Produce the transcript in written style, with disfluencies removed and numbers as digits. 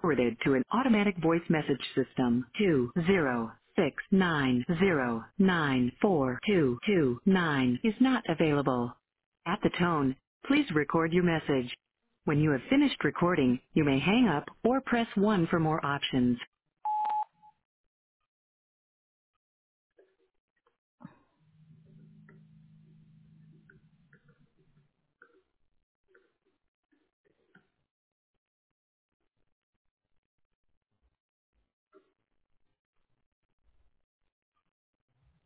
forwarded to an automatic voice message system. 20690942229 is not available. At the tone, please record your message. When you have finished recording, you may hang up or press 1 for more options.